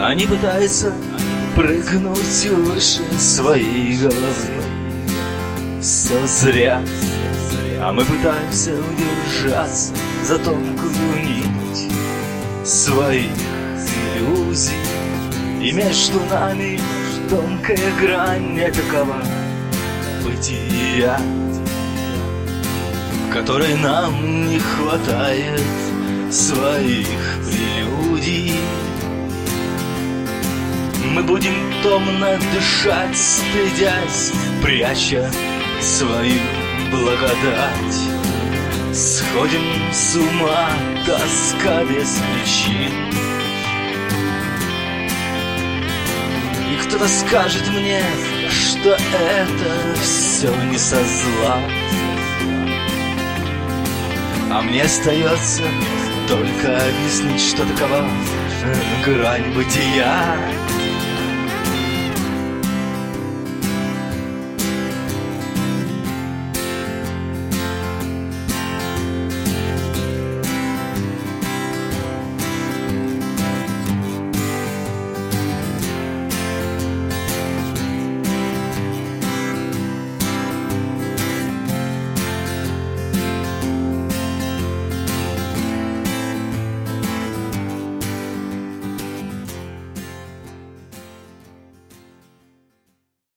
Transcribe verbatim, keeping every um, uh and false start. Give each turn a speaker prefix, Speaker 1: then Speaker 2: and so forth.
Speaker 1: Они пытаются прыгнуть выше своей головы. Все зря, а мы пытаемся удержаться за тонкую нить своих иллюзий. И между нами тонкая грань не такова бытия, в которой нам не хватает своих прелюдий. Мы будем томно дышать, стыдясь, пряча свою благодать. Сходим с ума, тоска без причин. И кто-то скажет мне, что это все не со зла, а мне остается только объяснить, что такова грань бытия.